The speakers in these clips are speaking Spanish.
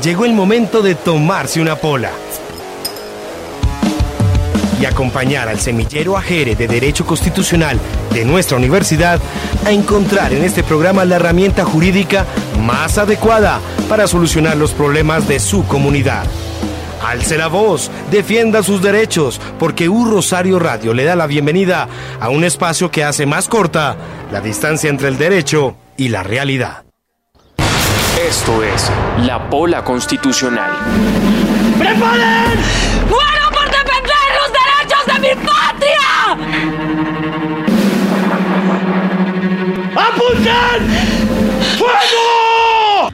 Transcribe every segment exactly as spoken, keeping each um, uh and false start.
llegó el momento de tomarse una pola y acompañar al semillero Ajere de Derecho Constitucional de nuestra universidad a encontrar en este programa la herramienta jurídica más adecuada para solucionar los problemas de su comunidad. Alce la voz, defienda sus derechos, porque U Rosario Radio le da la bienvenida a un espacio que hace más corta la distancia entre el derecho y la realidad. Esto es La Pola Constitucional. ¡Preparen! ¡Muero por defender los derechos de mi patria! ¡Apunten! ¡Fuego!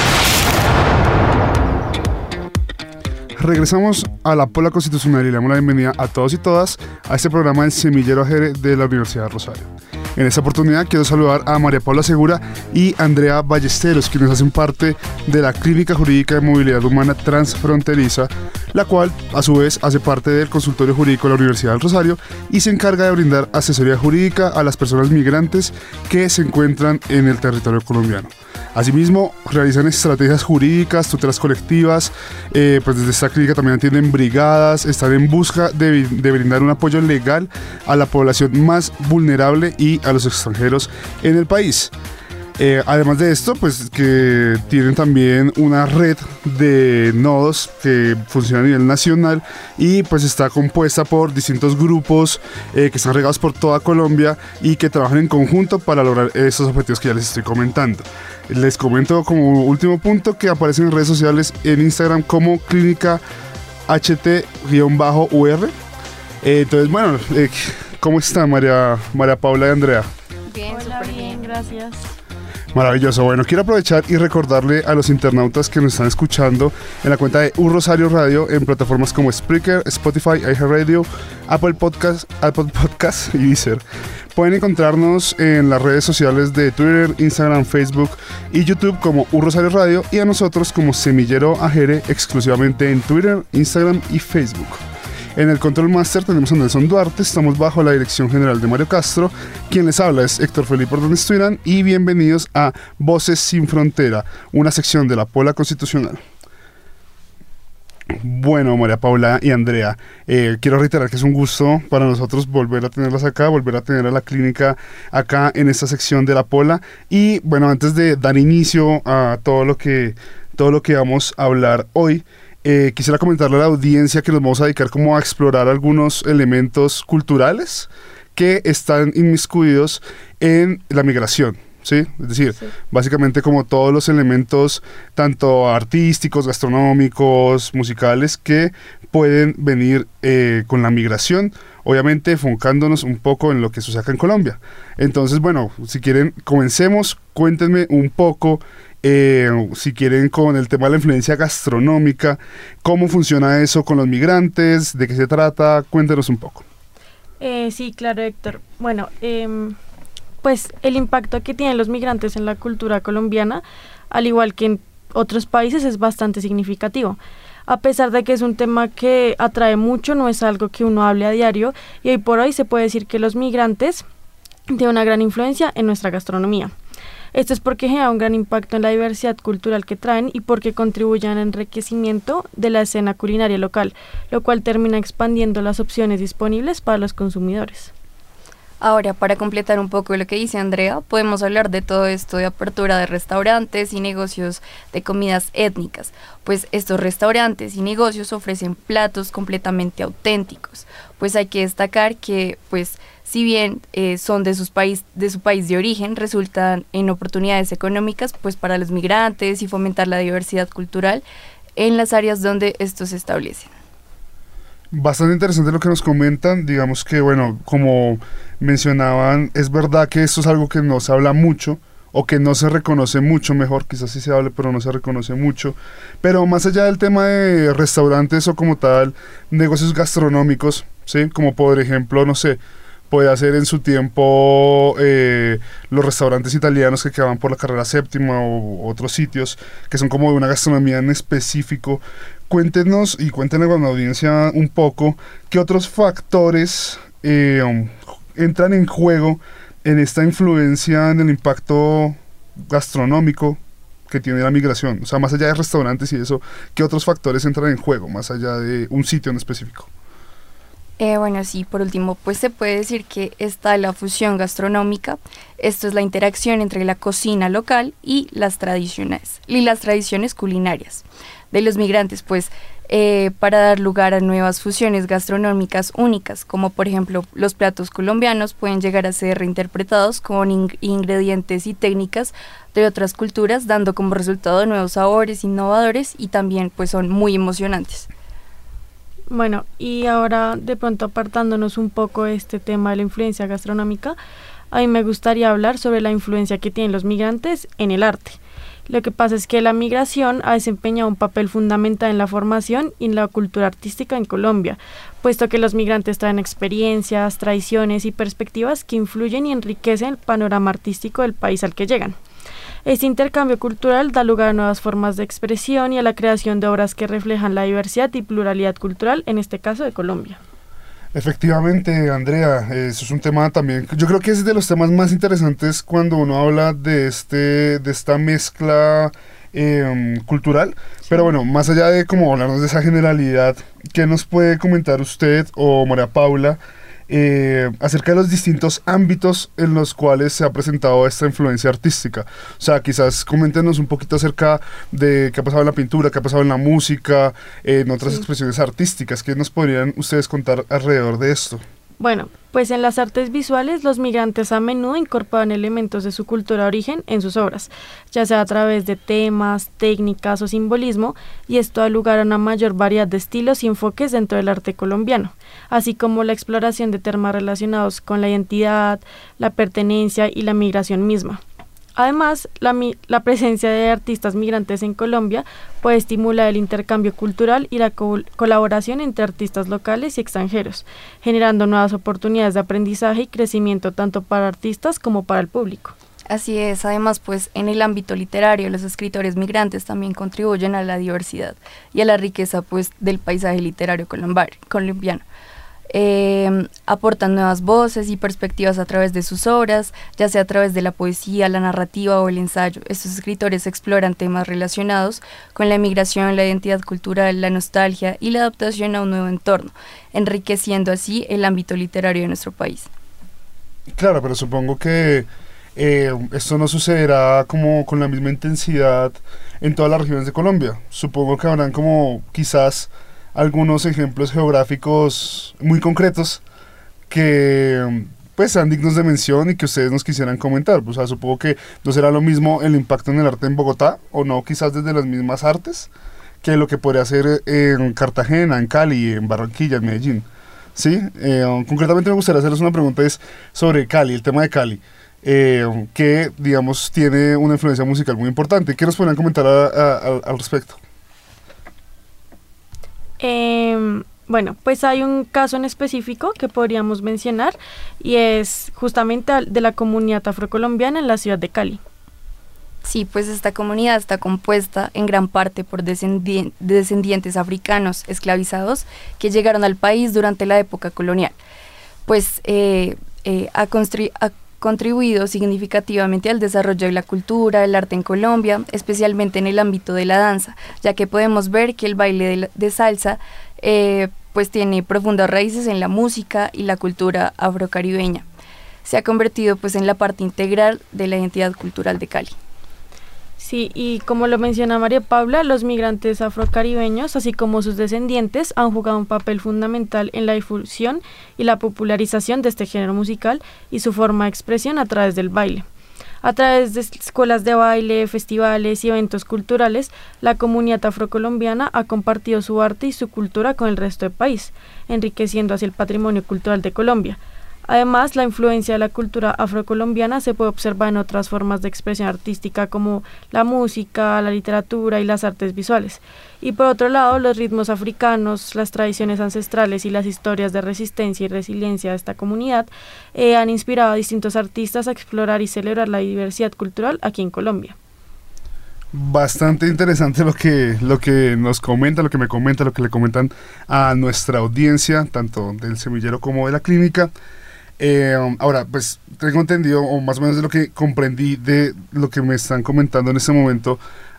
Regresamos a La Pola Constitucional y le damos la bienvenida a todos y todas a este programa del Semillero Ajere de la Universidad de Rosario. En esta oportunidad quiero saludar a María Paula Segura y Andrea Ballesteros, quienes hacen parte de la Clínica Jurídica de Movilidad Humana Transfronteriza, la cual a su vez hace parte del Consultorio Jurídico de la Universidad del Rosario y se encarga de brindar asesoría jurídica a las personas migrantes que se encuentran en el territorio colombiano. Asimismo, realizan estrategias jurídicas, tutelas colectivas, eh, pues desde esta clínica también tienen brigadas, están en busca de, de brindar un apoyo legal a la población más vulnerable y a los extranjeros en el país. Eh, además de esto, pues que tienen también una red de nodos que funciona a nivel nacional y pues está compuesta por distintos grupos eh, que están regados por toda Colombia y que trabajan en conjunto para lograr esos objetivos que ya les estoy comentando. Les comento como último punto que aparecen en redes sociales en Instagram como Clínica H T-U R. Eh, entonces, bueno, eh, ¿cómo está María, María Paula y Andrea? Bien, Hola, súper bien, bien. gracias. Maravilloso. Bueno, quiero aprovechar y recordarle a los internautas que nos están escuchando en la cuenta de U Rosario Radio en plataformas como Spreaker, Spotify, iHeartRadio, Apple Podcast, Apple Podcast y Deezer. Pueden encontrarnos en las redes sociales de Twitter, Instagram, Facebook y YouTube como U Rosario Radio y a nosotros como Semillero Ajere exclusivamente en Twitter, Instagram y Facebook. En el Control Master tenemos a Nelson Duarte, estamos bajo la dirección general de Mario Castro. Quien les habla es Héctor Felipe Ordóñez Tuirán y bienvenidos a Voces Sin Frontera, una sección de La Pola Constitucional. Bueno, María Paula y Andrea, eh, quiero reiterar que es un gusto para nosotros volver a tenerlas acá, volver a tener a la clínica acá en esta sección de La Pola. Y bueno, antes de dar inicio a todo lo que, todo lo que vamos a hablar hoy, Eh, quisiera comentarle a la audiencia que nos vamos a dedicar como a explorar algunos elementos culturales que están inmiscuidos en la migración, ¿sí? Es decir, sí. Básicamente como todos los elementos tanto artísticos, gastronómicos, musicales que pueden venir eh, con la migración, obviamente enfocándonos un poco en lo que sucede acá en Colombia. Entonces, bueno, si quieren, comencemos, cuéntenme un poco. Eh, si quieren con el tema de la influencia gastronómica, ¿cómo funciona eso con los migrantes? ¿De qué se trata? Cuéntenos un poco. Eh, sí, claro, Héctor. Bueno, eh, pues el impacto que tienen los migrantes en la cultura colombiana, al igual que en otros países, es bastante significativo. A pesar de que es un tema que atrae mucho, no es algo que uno hable a diario, y hoy por hoy se puede decir que los migrantes tienen una gran influencia en nuestra gastronomía. Esto es porque genera un gran impacto en la diversidad cultural que traen y porque contribuyen al enriquecimiento de la escena culinaria local, lo cual termina expandiendo las opciones disponibles para los consumidores. Ahora, para completar un poco lo que dice Andrea, podemos hablar de todo esto de apertura de restaurantes y negocios de comidas étnicas, pues estos restaurantes y negocios ofrecen platos completamente auténticos, pues hay que destacar que, pues, si bien eh, son de, sus país, de su país de origen, resultan en oportunidades económicas pues para los migrantes y fomentar la diversidad cultural en las áreas donde estos se establecen. Bastante interesante lo que nos comentan, digamos que bueno, como mencionaban, es verdad que esto es algo que no se habla mucho, o que no se reconoce mucho, mejor, quizás sí se hable, pero no se reconoce mucho, pero más allá del tema de restaurantes o como tal, negocios gastronómicos, ¿sí? Como por ejemplo, no sé, puede hacer en su tiempo eh, los restaurantes italianos que quedaban por la carrera séptima o otros sitios que son como de una gastronomía en específico. Cuéntenos y cuéntenle a la audiencia un poco qué otros factores eh, um, entran en juego en esta influencia en el impacto gastronómico que tiene la migración? O sea, más allá de restaurantes y eso, ¿qué otros factores entran en juego, más allá de un sitio en específico? Eh, bueno, sí, por último, pues se puede decir que está la fusión gastronómica. Esto es la interacción entre la cocina local y las tradiciones, y las tradiciones culinarias de los migrantes, pues eh, para dar lugar a nuevas fusiones gastronómicas únicas, como por ejemplo los platos colombianos pueden llegar a ser reinterpretados con in- ingredientes y técnicas de otras culturas, dando como resultado nuevos sabores innovadores y también pues son muy emocionantes. Bueno, y ahora de pronto apartándonos un poco de este tema de la influencia gastronómica, a mí me gustaría hablar sobre la influencia que tienen los migrantes en el arte. Lo que pasa es que la migración ha desempeñado un papel fundamental en la formación y en la cultura artística en Colombia, puesto que los migrantes traen experiencias, tradiciones y perspectivas que influyen y enriquecen el panorama artístico del país al que llegan. Este intercambio cultural da lugar a nuevas formas de expresión y a la creación de obras que reflejan la diversidad y pluralidad cultural, en este caso de Colombia. Efectivamente, Andrea, eso es un tema también, yo creo que es de los temas más interesantes cuando uno habla de, este, de esta mezcla eh, cultural, sí. Pero bueno, más allá de como hablarnos de esa generalidad, ¿qué nos puede comentar usted o María Paula Eh, acerca de los distintos ámbitos en los cuales se ha presentado esta influencia artística? O sea, quizás coméntenos un poquito acerca de qué ha pasado en la pintura, qué ha pasado en la música, eh, en otras sí. expresiones artísticas. ¿Qué nos podrían ustedes contar alrededor de esto? Bueno, pues en las artes visuales los migrantes a menudo incorporan elementos de su cultura de origen en sus obras, ya sea a través de temas, técnicas o simbolismo, y esto da lugar a una mayor variedad de estilos y enfoques dentro del arte colombiano, así como la exploración de temas relacionados con la identidad, la pertenencia y la migración misma. Además, la, la presencia de artistas migrantes en Colombia puede estimular el intercambio cultural y la co- colaboración entre artistas locales y extranjeros, generando nuevas oportunidades de aprendizaje y crecimiento tanto para artistas como para el público. Así es, además, pues en el ámbito literario, los escritores migrantes también contribuyen a la diversidad y a la riqueza pues del paisaje literario colombar- colombiano. Eh, aportan nuevas voces y perspectivas a través de sus obras, ya sea a través de la poesía, la narrativa o el ensayo. Estos escritores exploran temas relacionados con la migración, la identidad cultural, la nostalgia y la adaptación a un nuevo entorno, enriqueciendo así el ámbito literario de nuestro país. Claro, pero supongo que eh, esto no sucederá como con la misma intensidad en todas las regiones de Colombia. Supongo que habrán como quizás algunos ejemplos geográficos muy concretos que pues sean dignos de mención y que ustedes nos quisieran comentar. O sea, supongo que no será lo mismo el impacto en el arte en Bogotá, o no quizás desde las mismas artes, que lo que podría ser en Cartagena, en Cali, en Barranquilla, en Medellín. ¿Sí? Eh, concretamente me gustaría hacerles una pregunta es sobre Cali, el tema de Cali, eh, que digamos tiene una influencia musical muy importante. ¿Qué nos podrían comentar a, a, a, al respecto? Eh, bueno, pues hay un caso en específico que podríamos mencionar y es justamente de la comunidad afrocolombiana en la ciudad de Cali. Sí, pues esta comunidad está compuesta en gran parte por descendi- descendientes africanos esclavizados que llegaron al país durante la época colonial. Pues eh, eh, ha, constru- ha contribuido significativamente al desarrollo de la cultura, el arte en Colombia, especialmente en el ámbito de la danza, ya que podemos ver que el baile de, la, de salsa eh, pues tiene profundas raíces en la música y la cultura afrocaribeña. Se ha convertido pues en la parte integral de la identidad cultural de Cali. Sí, y como lo menciona María Paula, los migrantes afrocaribeños, así como sus descendientes, han jugado un papel fundamental en la difusión y la popularización de este género musical y su forma de expresión a través del baile. A través de escuelas de baile, festivales y eventos culturales, la comunidad afrocolombiana ha compartido su arte y su cultura con el resto del país, enriqueciendo así el patrimonio cultural de Colombia. Además, la influencia de la cultura afrocolombiana se puede observar en otras formas de expresión artística como la música, la literatura y las artes visuales. Y por otro lado, los ritmos africanos, las tradiciones ancestrales y las historias de resistencia y resiliencia de esta comunidad eh, han inspirado a distintos artistas a explorar y celebrar la diversidad cultural aquí en Colombia. Bastante interesante lo que, lo que nos comenta, lo que me comenta, lo que le comentan a nuestra audiencia, tanto del semillero como de la clínica. Eh, ahora, pues tengo entendido, o más o menos de lo que comprendí de lo que me están comentando en este momento,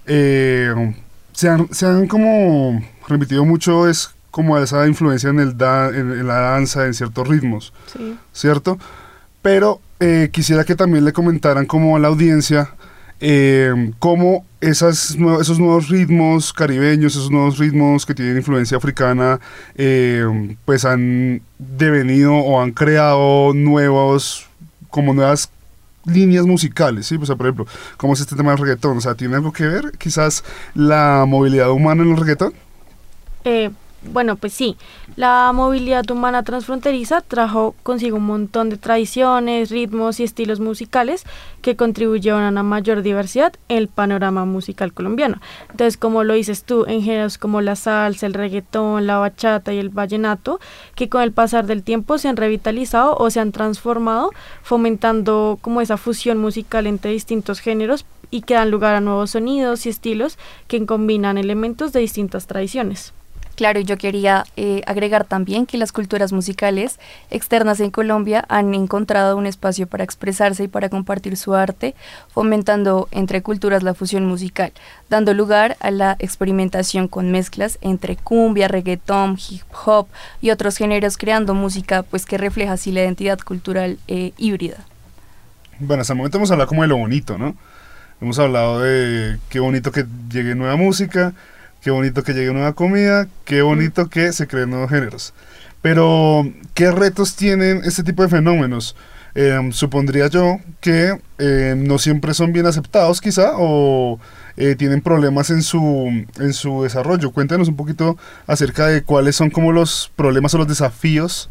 eh, se, han, se han como remitido mucho es como a esa influencia en, el da, en, en la danza, en ciertos ritmos, Sí. ¿cierto? Pero eh, quisiera que también le comentaran como a la audiencia eh, cómo esas, esos nuevos ritmos caribeños, esos nuevos ritmos que tienen influencia africana, eh, pues han devenido o han creado nuevos, como nuevas líneas musicales, ¿sí? O sea, por ejemplo, ¿cómo es este tema del reggaetón? O sea, ¿tiene algo que ver quizás la movilidad humana en el reggaetón? Eh, bueno, pues sí, la movilidad humana transfronteriza trajo consigo un montón de tradiciones, ritmos y estilos musicales que contribuyeron a una mayor diversidad en el panorama musical colombiano. Entonces, como lo dices tú, en géneros como la salsa, el reggaetón, la bachata y el vallenato, que con el pasar del tiempo se han revitalizado o se han transformado, fomentando como esa fusión musical entre distintos géneros y que dan lugar a nuevos sonidos y estilos que combinan elementos de distintas tradiciones. Claro, y yo quería eh, agregar también que las culturas musicales externas en Colombia han encontrado un espacio para expresarse y para compartir su arte, fomentando entre culturas la fusión musical, dando lugar a la experimentación con mezclas entre cumbia, reggaetón, hip hop y otros géneros, creando música pues que refleja así la identidad cultural eh, híbrida. Bueno, hasta el momento hemos hablado como de lo bonito, ¿no? Hemos hablado de qué bonito que llegue nueva música, qué bonito que llegue nueva comida, qué bonito que se creen nuevos géneros. Pero, ¿qué retos tienen este tipo de fenómenos? Eh, supondría yo que eh, no siempre son bien aceptados quizá, o eh, tienen problemas en su, en su desarrollo. Cuéntanos un poquito acerca de cuáles son como los problemas o los desafíos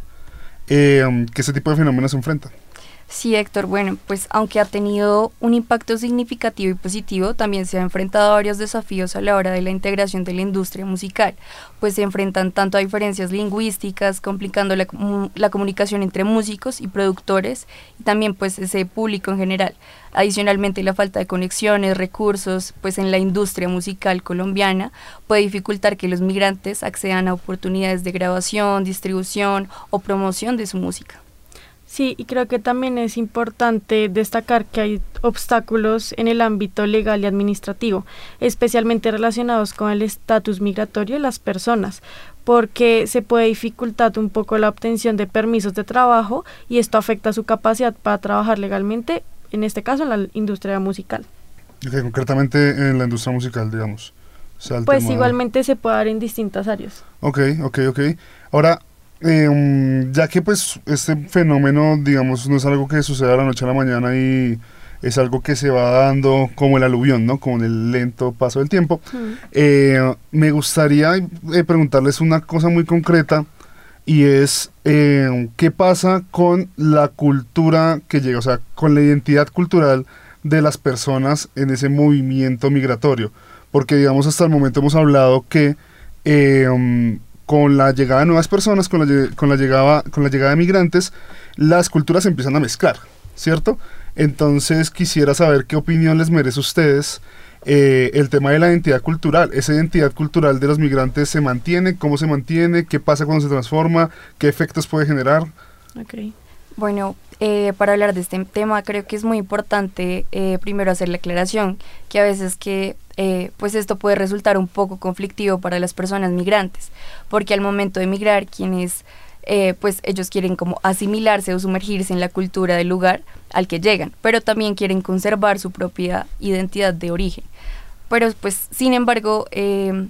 eh, que este tipo de fenómenos enfrentan. Sí, Héctor, bueno, pues aunque ha tenido un impacto significativo y positivo, también se ha enfrentado a varios desafíos a la hora de la integración de la industria musical, pues se enfrentan tanto a diferencias lingüísticas, complicando la, la comunicación entre músicos y productores, y también pues ese público en general. Adicionalmente, la falta de conexiones, recursos, pues en la industria musical colombiana puede dificultar que los migrantes accedan a oportunidades de grabación, distribución o promoción de su música. Sí, y creo que también es importante destacar que hay obstáculos en el ámbito legal y administrativo, especialmente relacionados con el estatus migratorio de las personas, porque se puede dificultar un poco la obtención de permisos de trabajo y esto afecta su capacidad para trabajar legalmente, en este caso en la industria musical. Okay, concretamente en la industria musical, digamos. O sea, pues tema... igualmente se puede dar en distintas áreas. Ok, ok, ok. Ahora, Eh, um, ya que pues este fenómeno, digamos, no es algo que suceda de la noche a la mañana y es algo que se va dando como el aluvión, ¿no? Como en el lento paso del tiempo. Mm. Eh, me gustaría eh, preguntarles una cosa muy concreta y es eh, ¿qué pasa con la cultura que llega, o sea, con la identidad cultural de las personas en ese movimiento migratorio? Porque digamos hasta el momento hemos hablado que eh, um, con la llegada de nuevas personas, con la, con la llegada, con la llegada de migrantes, las culturas se empiezan a mezclar, ¿cierto? Entonces quisiera saber qué opinión les merece a ustedes eh, el tema de la identidad cultural. ¿Esa identidad cultural de los migrantes se mantiene? ¿Cómo se mantiene? ¿Qué pasa cuando se transforma? ¿Qué efectos puede generar? Okay. Bueno, eh, para hablar de este tema creo que es muy importante eh, primero hacer la aclaración que a veces que eh, pues esto puede resultar un poco conflictivo para las personas migrantes, porque al momento de migrar quienes eh, pues ellos quieren como asimilarse o sumergirse en la cultura del lugar al que llegan, pero también quieren conservar su propia identidad de origen. Pero pues sin embargo eh,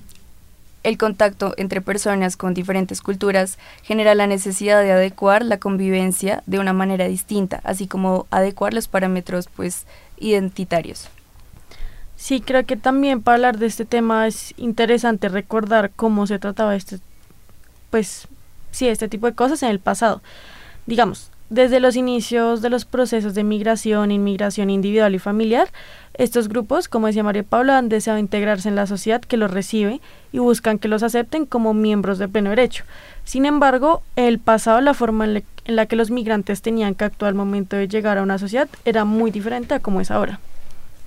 el contacto entre personas con diferentes culturas genera la necesidad de adecuar la convivencia de una manera distinta, así como adecuar los parámetros pues identitarios. Sí, creo que también para hablar de este tema es interesante recordar cómo se trataba este, pues, sí, este tipo de cosas en el pasado. Digamos, desde los inicios de los procesos de migración, inmigración individual y familiar, estos grupos, como decía María Paula, han deseado integrarse en la sociedad que los recibe y buscan que los acepten como miembros de pleno derecho. Sin embargo, en el pasado la forma en, le, en la que los migrantes tenían que actuar al momento de llegar a una sociedad era muy diferente a como es ahora.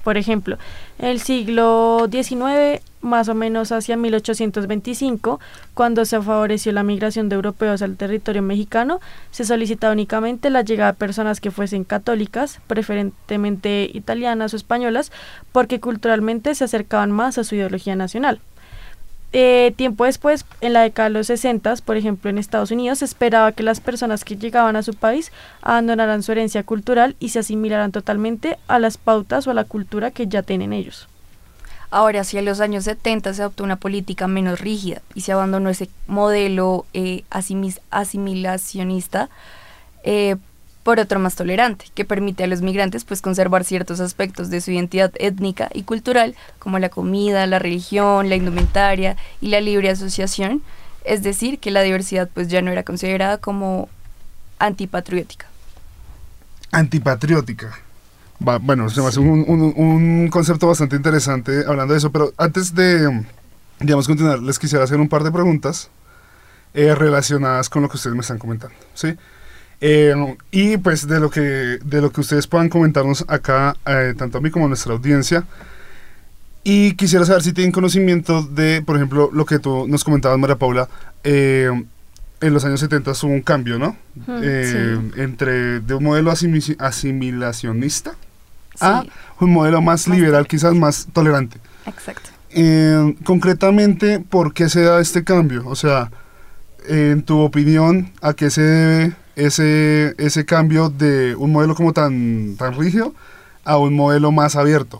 Por ejemplo, en el siglo diecinueve, más o menos hacia mil ochocientos veinticinco, cuando se favoreció la migración de europeos al territorio mexicano, se solicitaba únicamente la llegada de personas que fuesen católicas, preferentemente italianas o españolas, porque culturalmente se acercaban más a su ideología nacional. Eh, tiempo después, en la década de los sesenta, por ejemplo en Estados Unidos, se esperaba que las personas que llegaban a su país abandonaran su herencia cultural y se asimilaran totalmente a las pautas o a la cultura que ya tienen ellos. Ahora, hacia los años setenta se adoptó una política menos rígida y se abandonó ese modelo eh, asimil- asimilacionista eh, por otro más tolerante, que permite a los migrantes pues conservar ciertos aspectos de su identidad étnica y cultural, como la comida, la religión, la indumentaria y la libre asociación, es decir, que la diversidad pues ya no era considerada como antipatriótica. Antipatriótica. Va, bueno, se me hace un, un, un concepto bastante interesante hablando de eso, pero antes de, digamos, continuar, les quisiera hacer un par de preguntas eh, relacionadas con lo que ustedes me están comentando, ¿sí? Eh, y pues de lo que de lo que ustedes puedan comentarnos acá, eh, tanto a mí como a nuestra audiencia. Y quisiera saber si tienen conocimiento de, por ejemplo, lo que tú nos comentabas, María Paula, eh, en los años setenta hubo un cambio, ¿no? Mm, eh, sí. Entre de un modelo asimi- asimilacionista Sí, a un modelo más, más liberal, tolerante. quizás más tolerante. Exacto. Eh, concretamente, ¿por qué se da este cambio? O sea, en tu opinión, ¿a qué se debe ese, ese cambio de un modelo como tan, tan rígido a un modelo más abierto?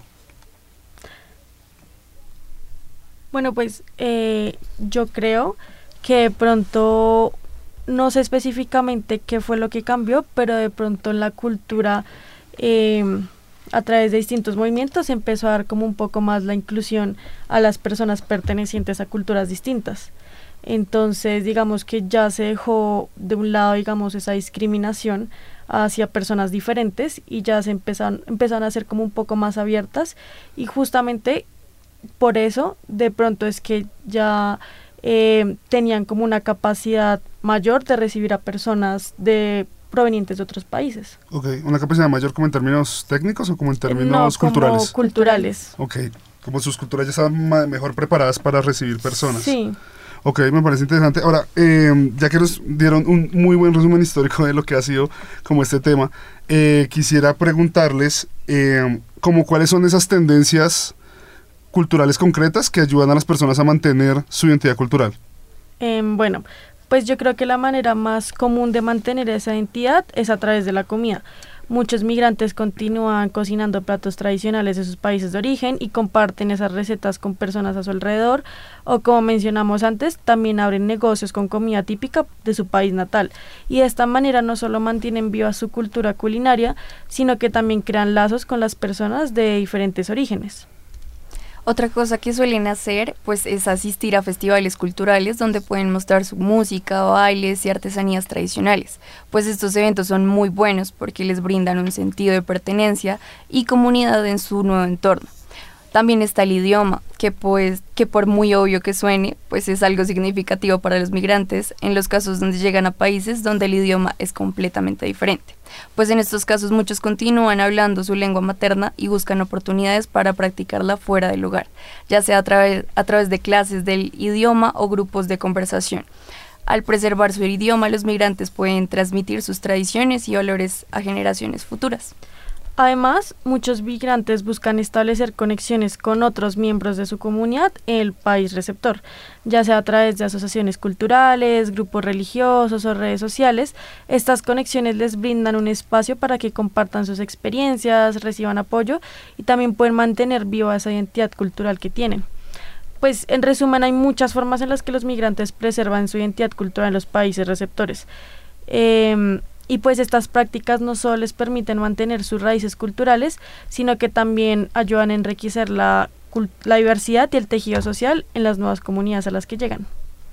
Bueno, pues eh, yo creo que de pronto, no sé específicamente qué fue lo que cambió, pero de pronto en la cultura, eh, a través de distintos movimientos, se empezó a dar como un poco más la inclusión a las personas pertenecientes a culturas distintas. Entonces, digamos que ya se dejó de un lado, digamos, esa discriminación hacia personas diferentes y ya se empezaron, empezaron a ser como un poco más abiertas, y justamente por eso de pronto es que ya eh, tenían como una capacidad mayor de recibir a personas de provenientes de otros países. Ok, ¿una capacidad mayor como en términos técnicos o como en términos No, culturales? como culturales. Ok, como sus culturas ya estaban ma- mejor preparadas para recibir personas. Sí. Ok, me parece interesante. Ahora, eh, ya que nos dieron un muy buen resumen histórico de lo que ha sido como este tema, eh, quisiera preguntarles eh, como cuáles son esas tendencias culturales concretas que ayudan a las personas a mantener su identidad cultural. Eh, bueno, pues yo creo que la manera más común de mantener esa identidad es a través de la comida. Muchos migrantes continúan cocinando platos tradicionales de sus países de origen y comparten esas recetas con personas a su alrededor, o como mencionamos antes, también abren negocios con comida típica de su país natal, y de esta manera no solo mantienen viva su cultura culinaria, sino que también crean lazos con las personas de diferentes orígenes. Otra cosa que suelen hacer pues es asistir a festivales culturales donde pueden mostrar su música, bailes y artesanías tradicionales, pues estos eventos son muy buenos porque les brindan un sentido de pertenencia y comunidad en su nuevo entorno. También está el idioma, que pues que por muy obvio que suene, pues es algo significativo para los migrantes en los casos donde llegan a países donde el idioma es completamente diferente. Pues en estos casos muchos continúan hablando su lengua materna y buscan oportunidades para practicarla fuera del hogar, ya sea a través, a través de clases del idioma o grupos de conversación. Al preservar su idioma, los migrantes pueden transmitir sus tradiciones y valores a generaciones futuras. Además, muchos migrantes buscan establecer conexiones con otros miembros de su comunidad en el país receptor, ya sea a través de asociaciones culturales, grupos religiosos o redes sociales. Estas conexiones les brindan un espacio para que compartan sus experiencias, reciban apoyo y también pueden mantener viva esa identidad cultural que tienen. Pues en resumen, hay muchas formas en las que los migrantes preservan su identidad cultural en los países receptores. Eh, Y pues estas prácticas no solo les permiten mantener sus raíces culturales, sino que también ayudan a enriquecer la, la diversidad y el tejido social en las nuevas comunidades a las que llegan.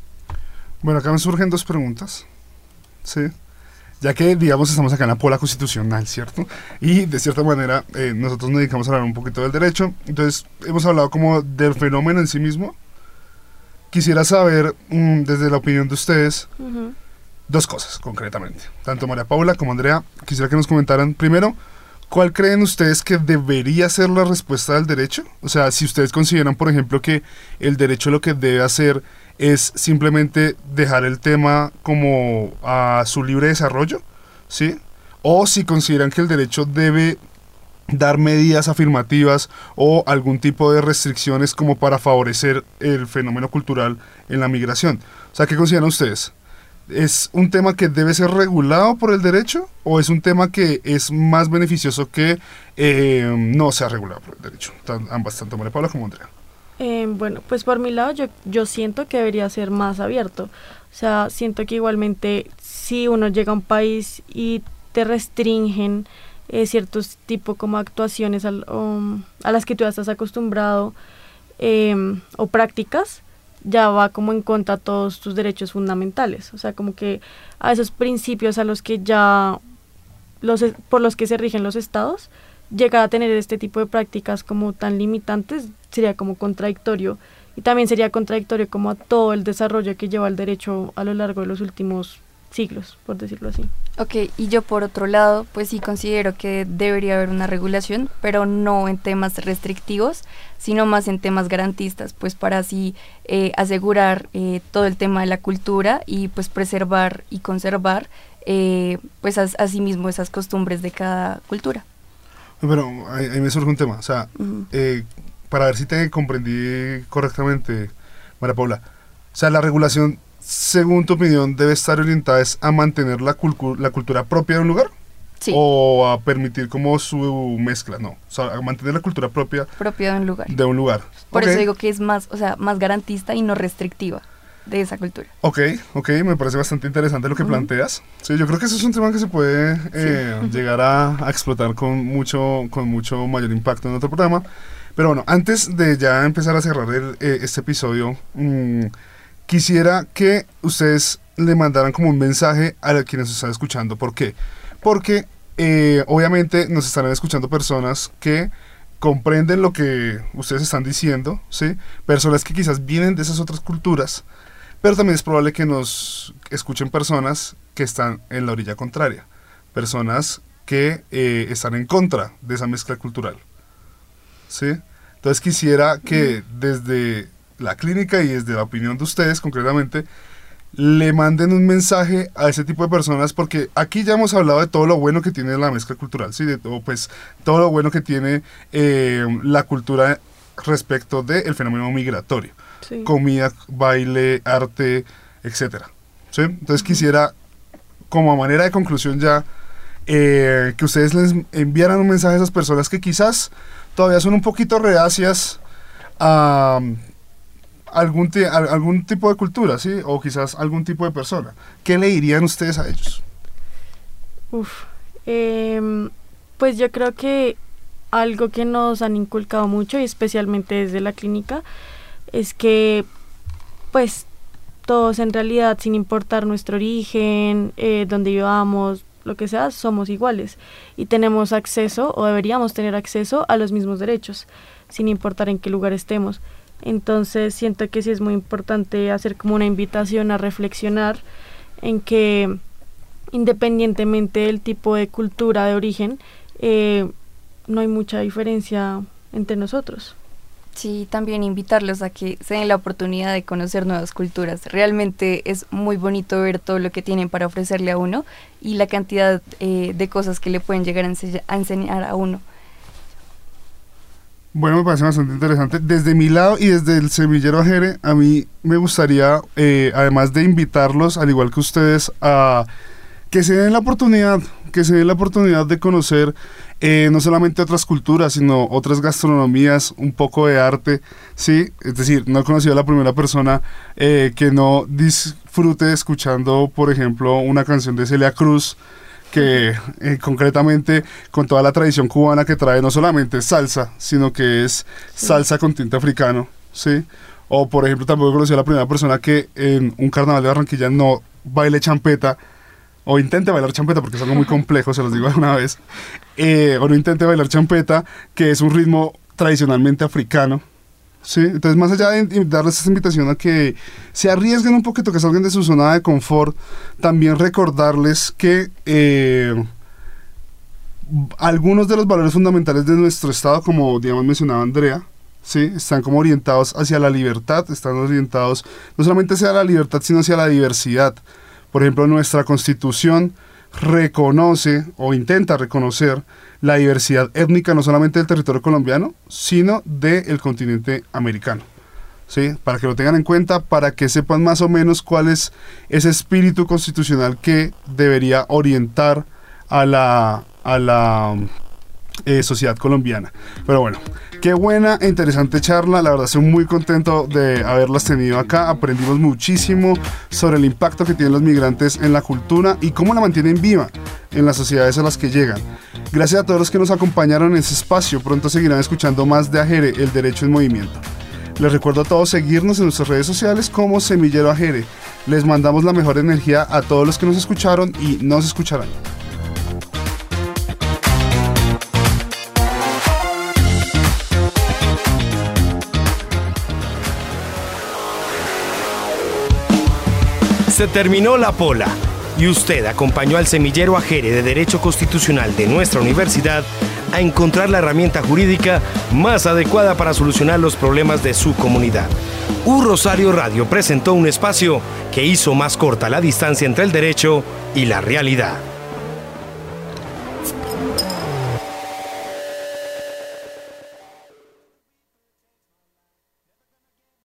Bueno, acá me surgen dos preguntas, ¿sí? Ya que, digamos, estamos acá en la pola constitucional, ¿cierto? Y de cierta manera eh, nosotros nos dedicamos a hablar un poquito del derecho, entonces hemos hablado como del fenómeno en sí mismo. Quisiera saber, mmm, desde la opinión de ustedes, Uh-huh. dos cosas concretamente. Tanto María Paula como Andrea, quisiera que nos comentaran primero ¿cuál creen ustedes que debería ser la respuesta del derecho? O sea, si ustedes consideran, por ejemplo, que el derecho lo que debe hacer es simplemente dejar el tema como a su libre desarrollo, ¿sí? O si consideran que el derecho debe dar medidas afirmativas o algún tipo de restricciones como para favorecer el fenómeno cultural en la migración. O sea, ¿qué consideran ustedes? ¿Es un tema que debe ser regulado por el derecho o es un tema que es más beneficioso que eh, no sea regulado por el derecho? Tan, ambas, tanto María Paula como Andrea. Eh, bueno, pues por mi lado yo, yo siento que debería ser más abierto. O sea, siento que igualmente si uno llega a un país y te restringen eh, ciertos tipos como actuaciones al, um, a las que tú ya estás acostumbrado eh, o prácticas, ya va como en contra de todos tus derechos fundamentales. O sea, como que a esos principios a los que ya, los por los que se rigen los estados, llegar a tener este tipo de prácticas como tan limitantes sería como contradictorio, y también sería contradictorio como a todo el desarrollo que lleva el derecho a lo largo de los últimos siglos, por decirlo así. Ok, y yo por otro lado, pues sí considero que debería haber una regulación, pero no en temas restrictivos, sino más en temas garantistas, pues para así eh, asegurar eh, todo el tema de la cultura y pues preservar y conservar eh, pues as, asimismo esas costumbres de cada cultura. Pero ahí, ahí me surge un tema, o sea, Uh-huh. eh, para ver si te comprendí correctamente, María Paula, o sea, la regulación, según tu opinión, debe estar orientada es a mantener la, culcu- la cultura propia de un lugar, Sí, o a permitir como su mezcla, no, o sea, a mantener la cultura propia propio de un lugar. de un lugar. Por Ok, eso digo que es más, o sea, más garantista y no restrictiva de esa cultura. Ok, ok, me parece bastante interesante lo que Ujú. planteas. Sí, yo creo que eso es un tema que se puede eh, llegar a, a explotar con mucho, con mucho mayor impacto en otro programa. Pero bueno, antes de ya empezar a cerrar el, eh, este episodio, mmm, quisiera que ustedes le mandaran como un mensaje a quienes nos están escuchando. ¿Por qué? Porque eh, obviamente nos estarán escuchando personas que comprenden lo que ustedes están diciendo, ¿sí? Personas que quizás vienen de esas otras culturas, pero también es probable que nos escuchen personas que están en la orilla contraria, personas que eh, están en contra de esa mezcla cultural, ¿sí? Entonces quisiera que desde la clínica y desde la opinión de ustedes concretamente, le manden un mensaje a ese tipo de personas, porque aquí ya hemos hablado de todo lo bueno que tiene la mezcla cultural, ¿sí? De todo, pues, todo lo bueno que tiene eh, la cultura respecto del fenómeno migratorio. Sí. Comida, baile, arte, etcétera, ¿sí? Entonces quisiera, como a manera de conclusión ya, eh, que ustedes les enviaran un mensaje a esas personas que quizás todavía son un poquito reacias a algún, t- algún tipo de cultura, ¿sí? O quizás algún tipo de persona. ¿Qué le dirían ustedes a ellos? Uf, eh, pues yo creo que algo que nos han inculcado mucho, y especialmente desde la clínica, es que pues todos en realidad, sin importar nuestro origen, eh, dónde vivamos, lo que sea, somos iguales y tenemos acceso, o deberíamos tener acceso a los mismos derechos, sin importar en qué lugar estemos. Entonces siento que sí es muy importante hacer como una invitación a reflexionar en que independientemente del tipo de cultura de origen, eh, no hay mucha diferencia entre nosotros. Sí, también invitarlos a que se den la oportunidad de conocer nuevas culturas. Realmente es muy bonito ver todo lo que tienen para ofrecerle a uno y la cantidad eh, de cosas que le pueden llegar a, ense- a enseñar a uno. Bueno, me parece bastante interesante. Desde mi lado y desde el Semillero Ajere, a mí me gustaría, eh, además de invitarlos, al igual que ustedes, a que se den la oportunidad, que se den la oportunidad de conocer eh, no solamente otras culturas, sino otras gastronomías, un poco de arte, ¿sí? Es decir, no he conocido a la primera persona eh, que no disfrute escuchando, por ejemplo, una canción de Celia Cruz, que eh, concretamente con toda la tradición cubana que trae no solamente salsa, sino que es salsa con tinte africano, ¿sí? O por ejemplo tampoco conocí a la primera persona que en un carnaval de Barranquilla no baile champeta, o intente bailar champeta, porque es algo muy complejo, se los digo de una vez, eh, o no intente bailar champeta, que es un ritmo tradicionalmente africano, ¿sí? Entonces, más allá de darles esta invitación a que se arriesguen un poquito, que salgan de su zona de confort, también recordarles que eh, algunos de los valores fundamentales de nuestro Estado, como digamos mencionaba Andrea, ¿sí? Están como orientados hacia la libertad, están orientados no solamente hacia la libertad, sino hacia la diversidad. Por ejemplo, nuestra Constitución reconoce o intenta reconocer la diversidad étnica no solamente del territorio colombiano, sino del continente americano. ¿Sí? Para que lo tengan en cuenta, para que sepan más o menos cuál es ese espíritu constitucional que debería orientar a la, a la eh, sociedad colombiana. Pero bueno, qué buena e interesante charla, la verdad estoy muy contento de haberlas tenido acá, aprendimos muchísimo sobre el impacto que tienen los migrantes en la cultura y cómo la mantienen viva en las sociedades a las que llegan. Gracias a todos los que nos acompañaron en ese espacio, pronto seguirán escuchando más de Ajere, el derecho en movimiento. Les recuerdo a todos seguirnos en nuestras redes sociales como Semillero Ajere. Les mandamos la mejor energía a todos los que nos escucharon y nos escucharán. Se terminó la pola y usted acompañó al Semillero Ajere de Derecho Constitucional de nuestra universidad a encontrar la herramienta jurídica más adecuada para solucionar los problemas de su comunidad. U Rosario Radio presentó un espacio que hizo más corta la distancia entre el derecho y la realidad.